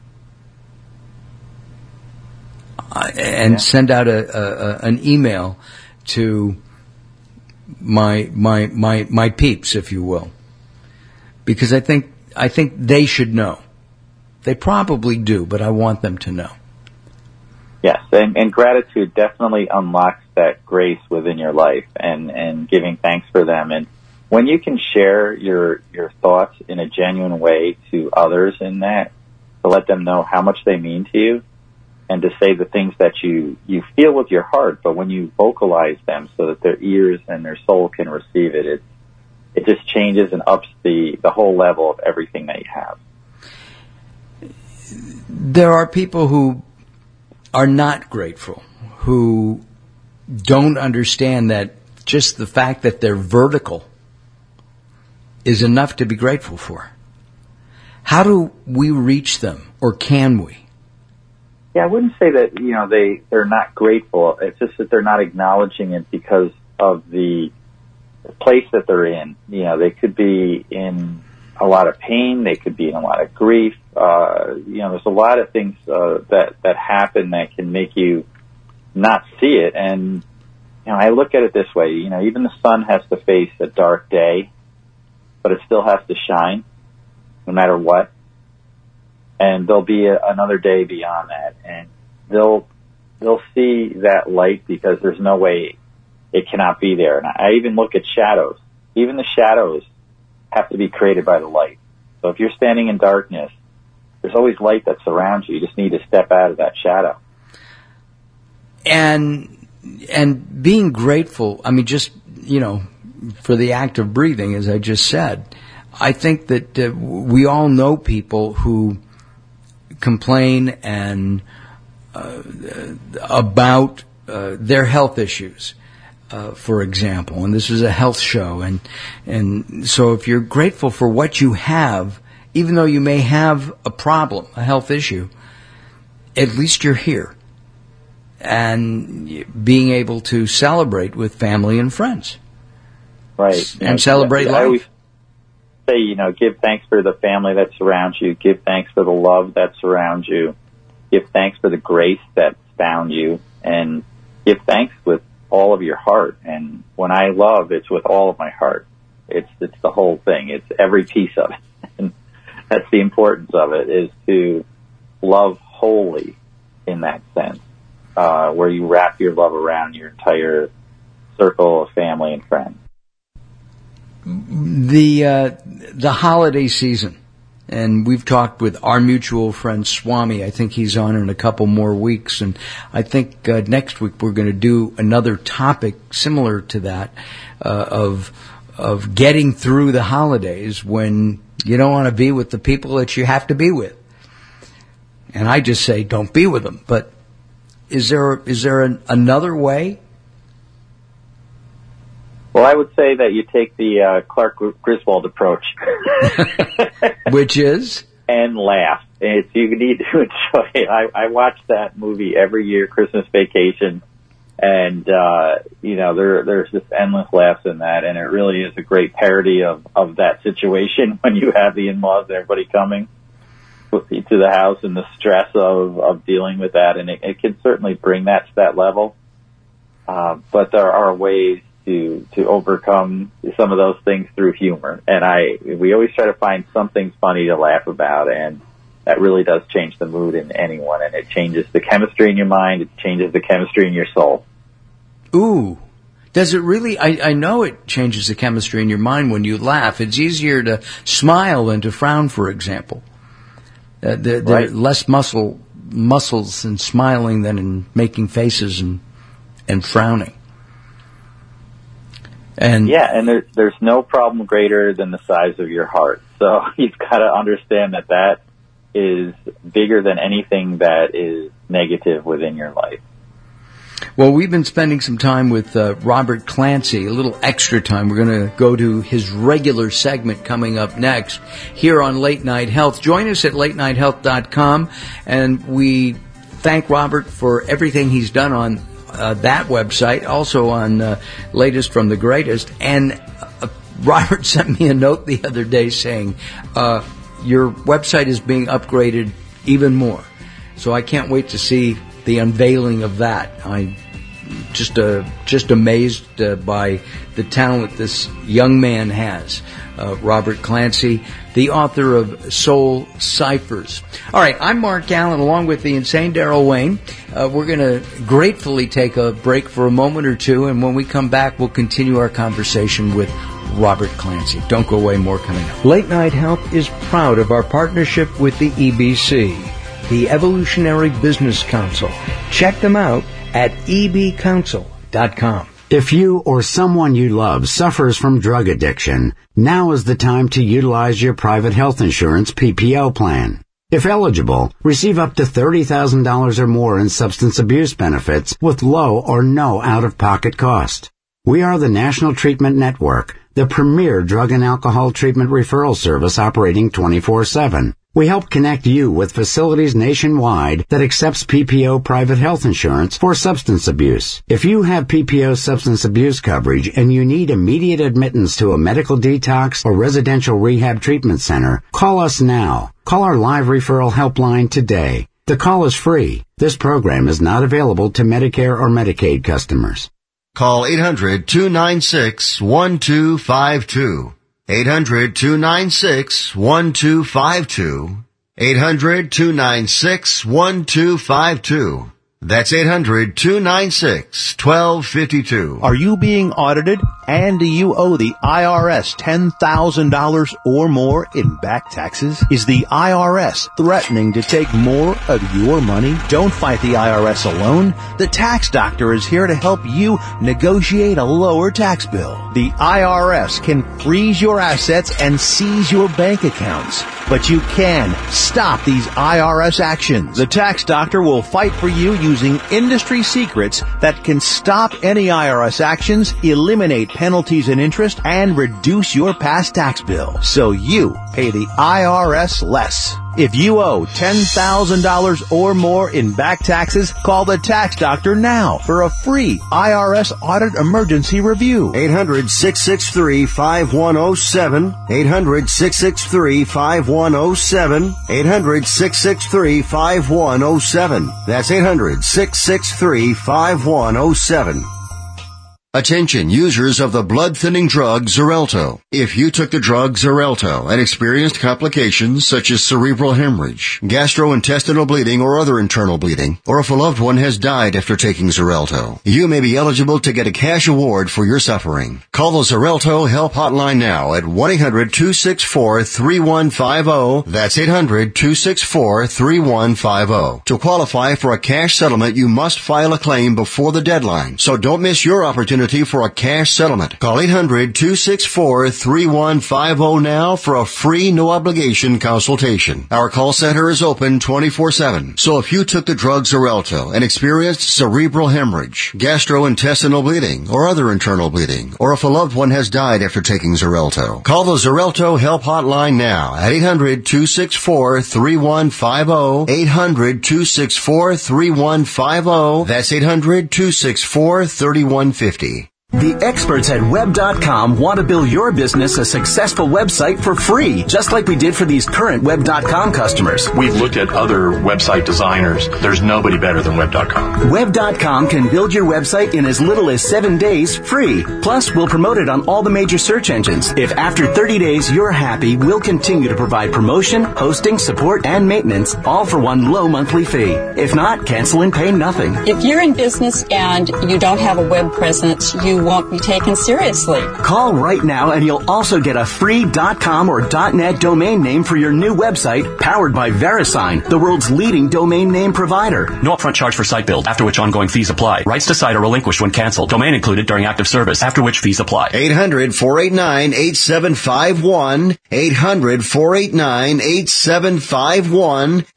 [SPEAKER 2] And send out an email to my peeps, if you will, because I think they should know. They probably do, but I want them to know.
[SPEAKER 18] Yes, and gratitude definitely unlocks that grace within your life, and giving thanks for them. And when you can share your thoughts in a genuine way to others, in that, to let them know how much they mean to you, and to say the things that you feel with your heart, but when you vocalize them so that their ears and their soul can receive it, it just changes and ups the whole level of everything that you have.
[SPEAKER 2] There are people who are not grateful, who don't understand that just the fact that they're vertical is enough to be grateful for. How do we reach them, or can we?
[SPEAKER 18] Yeah, I wouldn't say that, they're not grateful. It's just that they're not acknowledging it because of the place that they're in. They could be in a lot of pain. They could be in a lot of grief. There's a lot of things that happen that can make you not see it. And, I look at it this way. Even the sun has to face a dark day, but it still has to shine no matter what. And there'll be another day beyond that, and they'll see that light, because there's no way it cannot be there. And I even look at shadows. Even the shadows have to be created by the light. So if you're standing in darkness, there's always light that surrounds you. You just need to step out of that shadow.
[SPEAKER 2] And being grateful, I mean, just, for the act of breathing, as I just said, I think that we all know people who complain and about their health issues, for example. And this is a health show, and so if you're grateful for what you have, even though you may have a problem, a health issue, at least you're here and being able to celebrate with family and friends,
[SPEAKER 18] right?
[SPEAKER 2] And celebrate life.
[SPEAKER 18] I always say, give thanks for the family that surrounds you. Give thanks for the love that surrounds you. Give thanks for the grace that's found you. And give thanks with all of your heart. And when I love, it's with all of my heart. It's the whole thing. It's every piece of it. And that's the importance of it, is to love wholly in that sense, where you wrap your love around your entire circle of family and friends.
[SPEAKER 2] The holiday season, and we've talked with our mutual friend Swami. I think he's on in a couple more weeks, and I think next week we're going to do another topic similar to that, of getting through the holidays when you don't want to be with the people that you have to be with. And I just say, don't be with them. But is there another way?
[SPEAKER 18] Well, I would say that you take the Clark Griswold approach.
[SPEAKER 2] Which is?
[SPEAKER 18] and laugh. You need to enjoy it. I watch that movie every year, Christmas Vacation, and there's just endless laughs in that, and it really is a great parody of that situation when you have the in-laws and everybody coming to the house and the stress of dealing with that, and it can certainly bring that to that level. But there are ways to overcome some of those things through humor, and we always try to find something funny to laugh about, and that really does change the mood in anyone, and it changes the chemistry in your mind, it changes the chemistry in your soul.
[SPEAKER 2] Ooh. Does it really? I know it changes the chemistry in your mind when you laugh. It's easier to smile than to frown, for example. There are less muscles in smiling than in making faces and frowning. And
[SPEAKER 18] there's no problem greater than the size of your heart. So you've got to understand that is bigger than anything that is negative within your life.
[SPEAKER 2] Well, we've been spending some time with Robert Clancy, a little extra time. We're going to go to his regular segment coming up next here on Late Night Health. Join us at latenighthealth.com, and we thank Robert for everything he's done on that website, also on Latest from the Greatest. And Robert sent me a note the other day saying, your website is being upgraded even more. So I can't wait to see the unveiling of that. I'm just amazed by the talent this young man has. Robert Clancy, the author of Soul Ciphers. All right, I'm Mark Allen, along with the insane Daryl Wayne. We're going to gratefully take a break for a moment or two, and when we come back, we'll continue our conversation with Robert Clancy. Don't go away, more coming up. Late Night Health is proud of our partnership with the EBC, the Evolutionary Business Council. Check them out at ebcouncil.com.
[SPEAKER 9] If you or someone you love suffers from drug addiction, now is the time to utilize your private health insurance PPO plan. If eligible, receive up to $30,000 or more in substance abuse benefits with low or no out-of-pocket cost. We are the National Treatment Network, the premier drug and alcohol treatment referral service operating 24/7. We help connect you with facilities nationwide that accepts PPO private health insurance for substance abuse. If you have PPO substance abuse coverage and you need immediate admittance to a medical detox or residential rehab treatment center, call us now. Call our live referral helpline today. The call is free. This program is not available to Medicare or Medicaid customers.
[SPEAKER 10] Call 800-296-1252. 800-296-1252. 800-296-1252. That's 800-296-1252.
[SPEAKER 1] Are you being audited and do you owe the IRS $10,000 or more in back taxes? Is the IRS threatening to take more of your money? Don't fight the IRS alone. The Tax Doctor is here to help you negotiate a lower tax bill. The IRS can freeze your assets and seize your bank accounts, but you can stop these IRS actions. The Tax Doctor will fight for you using industry secrets that can stop any IRS actions, eliminate penalties and interest, and reduce your past tax bill so you pay the IRS less. If you owe $10,000 or more in back taxes, call the Tax Doctor now for a free IRS audit emergency review.
[SPEAKER 10] 800-663-5107. 800-663-5107. 800-663-5107. That's 800-663-5107. Attention users of the blood-thinning drug Xarelto. If you took the drug Xarelto and experienced complications such as cerebral hemorrhage, gastrointestinal bleeding or other internal bleeding, or if a loved one has died after taking Xarelto, you may be eligible to get a cash award for your suffering. Call the Xarelto Help Hotline now at 1-800-264-3150. That's 800-264-3150. To qualify for a cash settlement, you must file a claim before the deadline, so don't miss your opportunity opportunity for a cash settlement. Call 800-264-3150 now for a free, no-obligation consultation. Our call center is open 24/7. So if you took the drug Xarelto and experienced cerebral hemorrhage, gastrointestinal bleeding, or other internal bleeding, or if a loved one has died after taking Xarelto, call the Xarelto Help Hotline now at 800-264-3150, 800-264-3150. That's 800-264-3150.
[SPEAKER 13] The experts at Web.com want to build your business a successful website for free, just like we did for these current Web.com customers.
[SPEAKER 14] We've looked at other website designers. There's nobody better than Web.com.
[SPEAKER 13] Web.com can build your website in as little as 7 days free. Plus, we'll promote it on all the major search engines. If after 30 days you're happy, we'll continue to provide promotion, hosting, support, and maintenance, all for one low monthly fee. If not, cancel and pay nothing.
[SPEAKER 15] If you're in business and you don't have a web presence, you won't be taken seriously.
[SPEAKER 13] Call right now and you'll also get a free .com or .net domain name for your new website, powered by VeriSign, the world's leading domain name provider.
[SPEAKER 14] No upfront charge for site build, after which ongoing fees apply. Rights to site are relinquished when canceled. Domain included during active service, after which fees apply.
[SPEAKER 10] 800-489-8751. 800-489-8751.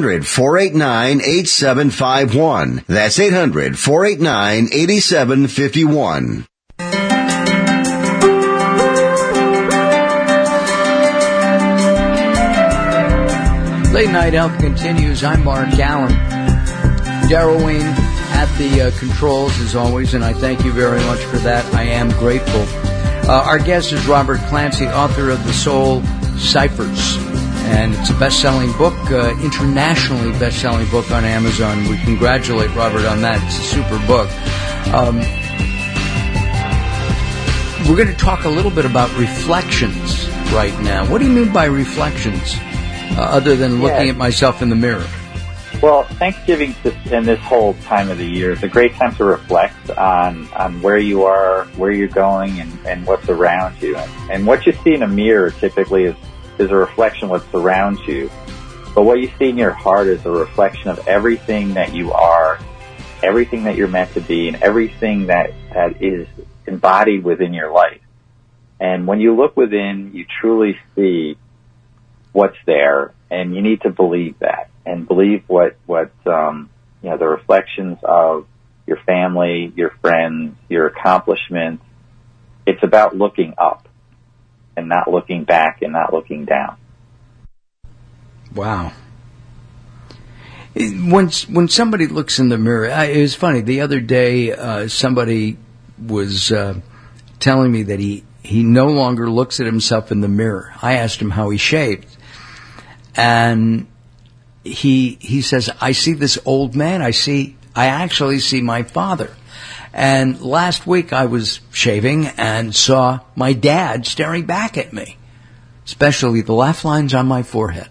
[SPEAKER 10] 800-489-8751. That's 800-489-8751.
[SPEAKER 2] Late Night Health continues. I'm Mark Allen. Daryl Wayne at the controls as always, and I thank you very much for that. I am grateful. Our guest is Robert Clancy, author of The Soul Ciphers, and it's a best-selling book, internationally best-selling book on Amazon. We congratulate Robert on that. It's a super book. We're going to talk a little bit about reflections right now. What do you mean by reflections, other than looking at myself in the mirror?
[SPEAKER 18] Well, Thanksgiving and this whole time of the year is a great time to reflect on where you are, where you're going, and what's around you. And what you see in a mirror typically is a reflection of what surrounds you. But what you see in your heart is a reflection of everything that you are, everything that you're meant to be, and everything that is embodied within your life. And when you look within, you truly see what's there, and you need to believe that, and believe what the reflections of your family, your friends, your accomplishments. It's about looking up and not looking back and not looking down.
[SPEAKER 2] Wow. When somebody looks in the mirror, it was funny. The other day, somebody was telling me that he no longer looks at himself in the mirror. I asked him how he shaved, and he says, I see this old man. I actually see my father. And last week I was shaving and saw my dad staring back at me, especially the laugh lines on my forehead.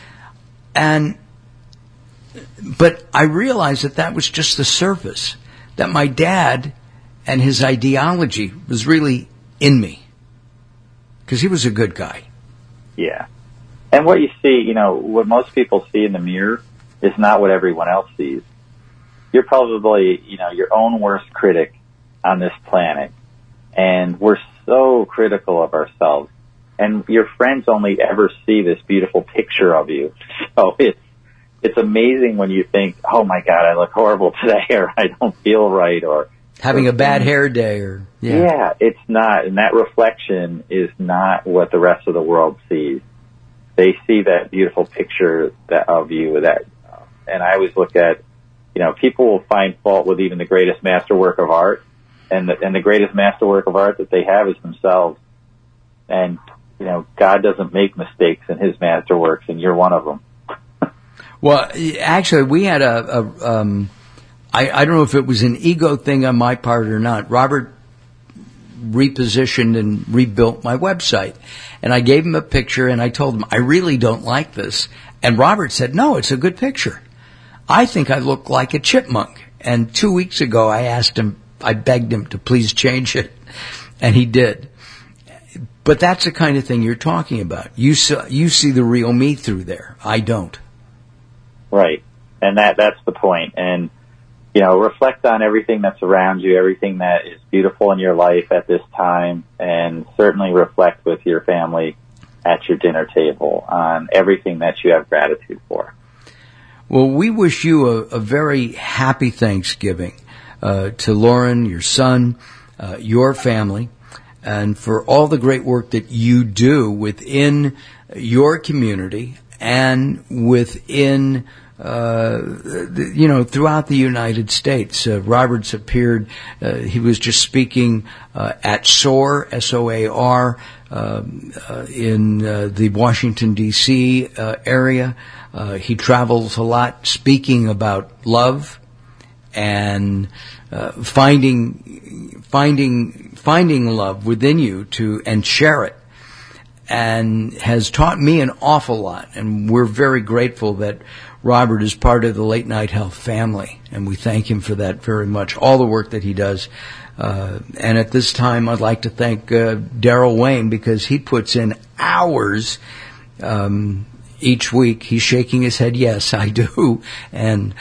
[SPEAKER 2] But I realized that was just the surface, that my dad and his ideology was really in me, because he was a good guy.
[SPEAKER 18] Yeah. And what you see, what most people see in the mirror is not what everyone else sees. You're probably, your own worst critic on this planet. And we're so critical of ourselves. And your friends only ever see this beautiful picture of you. So it's amazing when you think, oh my God, I look horrible today, or I don't feel right, or
[SPEAKER 2] having a bad hair day, or
[SPEAKER 18] yeah, it's not. And that reflection is not what the rest of the world sees. They see that beautiful picture of you. And I always look at, people will find fault with even the greatest masterwork of art, and the greatest masterwork of art that they have is themselves. And God doesn't make mistakes in His masterworks, and you're one of them.
[SPEAKER 2] Well, actually, we had I don't know if it was an ego thing on my part or not. Robert repositioned and rebuilt my website. And I gave him a picture, and I told him, I really don't like this. And Robert said, no, it's a good picture. I think I look like a chipmunk. And 2 weeks ago, I begged him to please change it. And he did. But that's the kind of thing you're talking about. You see the real me through there. I don't.
[SPEAKER 18] Right. And that's the point. And reflect on everything that's around you, everything that is beautiful in your life at this time, and certainly reflect with your family at your dinner table on everything that you have gratitude for.
[SPEAKER 2] Well, we wish you a very happy Thanksgiving to Lauren, your son, your family, and for all the great work that you do within your community and within throughout the United States. Robert's appeared, he was just speaking at SOAR, S-O-A-R, in the Washington, D.C. area. He travels a lot speaking about love and finding love within you and share it, and has taught me an awful lot. And we're very grateful that Robert is part of the Late Night Health family, and we thank him for that very much, all the work that he does. And at this time, I'd like to thank Daryl Wayne, because he puts in hours each week. He's shaking his head, yes, I do, and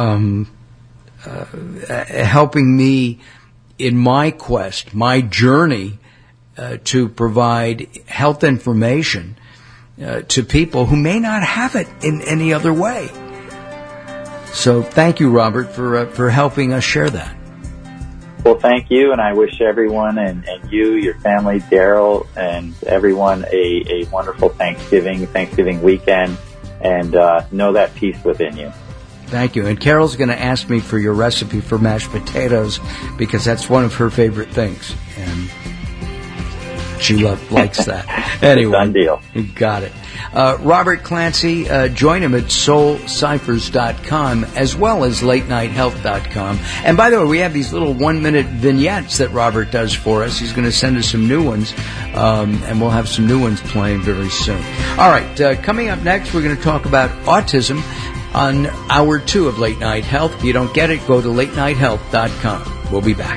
[SPEAKER 2] helping me in my quest, my journey to provide health information to people who may not have it in any other way. So thank you, Robert, for helping us share that.
[SPEAKER 18] Well, thank you, and I wish everyone and you, your family, Daryl, and everyone a wonderful Thanksgiving weekend, and know that peace within you.
[SPEAKER 2] Thank you. And Carol's going to ask me for your recipe for mashed potatoes, because that's one of her favorite things, and she likes that. Anyway,
[SPEAKER 18] done deal.
[SPEAKER 2] You got it. Robert Clancy, join him at soulciphers.com as well as latenighthealth.com. And by the way, we have these little 1-minute vignettes that Robert does for us. He's going to send us some new ones, and we'll have some new ones playing very soon. All right, coming up next, we're going to talk about autism on Hour 2 of Late Night Health. If you don't get it, go to latenighthealth.com. We'll be back.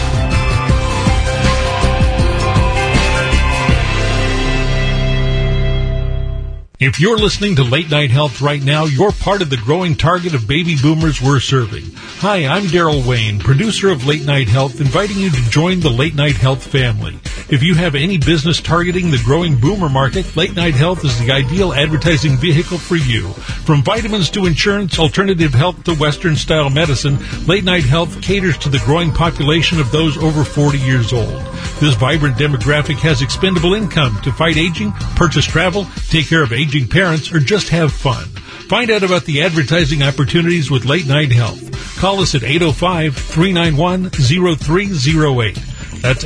[SPEAKER 3] If you're listening to Late Night Health right now, you're part of the growing target of baby boomers we're serving. Hi, I'm Daryl Wayne, producer of Late Night Health, inviting you to join the Late Night Health family. If you have any business targeting the growing boomer market, Late Night Health is the ideal advertising vehicle for you. From vitamins to insurance, alternative health to Western-style medicine, Late Night Health caters to the growing population of those over 40 years old. This vibrant demographic has expendable income to fight aging, purchase travel, take care of aging parents, or just have fun. Find out about the advertising opportunities with Late Night Health. Call us at 805-391-0308. That's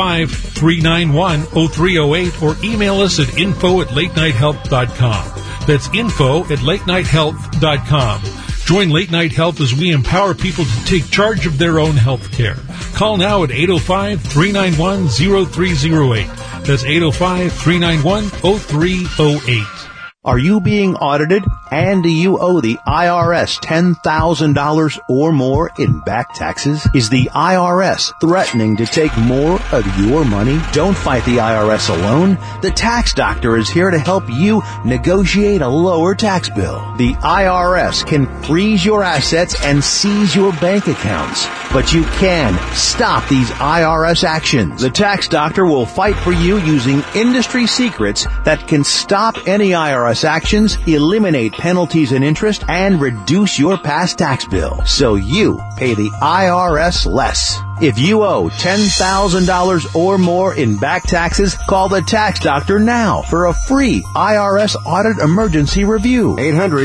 [SPEAKER 3] 805-391-0308, or email us at info@latenighthealth.com. That's info@latenighthealth.com. Join Late Night Health as we empower people to take charge of their own health care. Call now at 805-391-0308. That's 805-391-0308.
[SPEAKER 1] Are you being audited and do you owe the IRS $10,000 or more in back taxes? Is the IRS threatening to take more of your money? Don't fight the IRS alone. The Tax Doctor is here to help you negotiate a lower tax bill. The IRS can freeze your assets and seize your bank accounts, but you can stop these IRS actions. The Tax Doctor will fight for you using industry secrets that can stop any IRS actions, eliminate penalties and interest, and reduce your past tax bill so you pay the IRS less. If you owe $10,000 or more in back taxes, call the Tax Doctor now for a free IRS audit emergency review.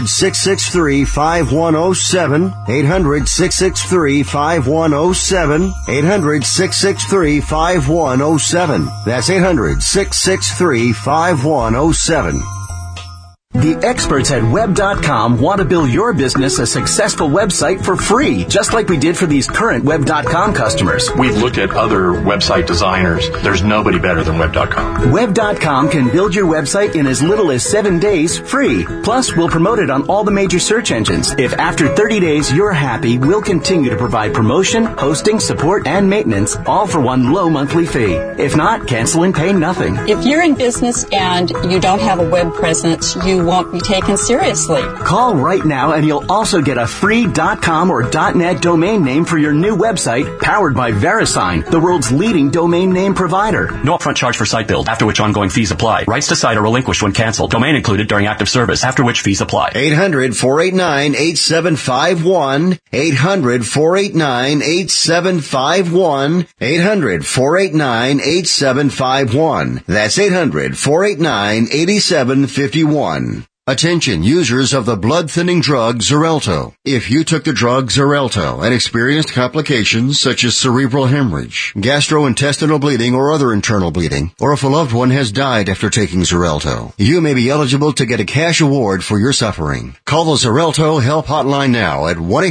[SPEAKER 19] 800-663-5107. 800-663-5107. 800-663-5107. That's 800-663-5107.
[SPEAKER 13] The experts at Web.com want to build your business a successful website for free, just like we did for these current Web.com customers.
[SPEAKER 14] We've looked at other website designers. There's nobody better than Web.com.
[SPEAKER 13] Web.com can build your website in as little as 7 days free. Plus, we'll promote it on all the major search engines. If after 30 days you're happy, we'll continue to provide promotion, hosting, support, and maintenance, all for one low monthly fee. If not, cancel and pay nothing.
[SPEAKER 15] If you're in business and you don't have a web presence, you won't be taken seriously.
[SPEAKER 13] Call right now and you'll also get a free .com or .net domain name for your new website, powered by VeriSign, the world's leading domain name provider.
[SPEAKER 14] No upfront charge for site build, after which ongoing fees apply. Rights to site are relinquished when canceled. Domain included during active service, after which fees apply.
[SPEAKER 19] 800-489-8751. 800-489-8751. 800-489-8751. That's 800-489-8751. Attention users of the blood-thinning drug Xarelto. If you took the drug Xarelto and experienced complications such as cerebral hemorrhage, gastrointestinal bleeding or other internal bleeding, or if a loved one has died after taking Xarelto, you may be eligible to get a cash award for your suffering. Call the Xarelto Help Hotline now at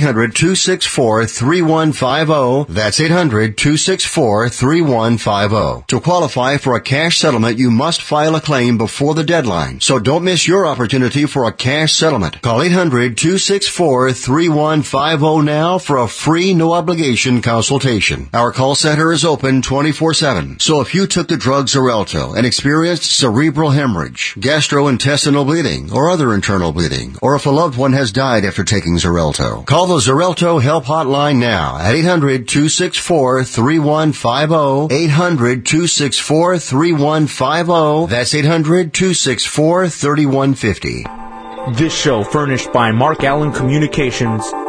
[SPEAKER 19] 1-800-264-3150. That's 800-264-3150. To qualify for a cash settlement, you must file a claim before the deadline, so don't miss your opportunity for a cash settlement. Call 800-264-3150 now for a free, no-obligation consultation. Our call center is open 24/7. So if you took the drug Xarelto and experienced cerebral hemorrhage, gastrointestinal bleeding, or other internal bleeding, or if a loved one has died after taking Xarelto, call the Xarelto Help Hotline now at 800-264-3150. 800-264-3150. That's 800-264-3150.
[SPEAKER 20] This show furnished by Mark Allen Communications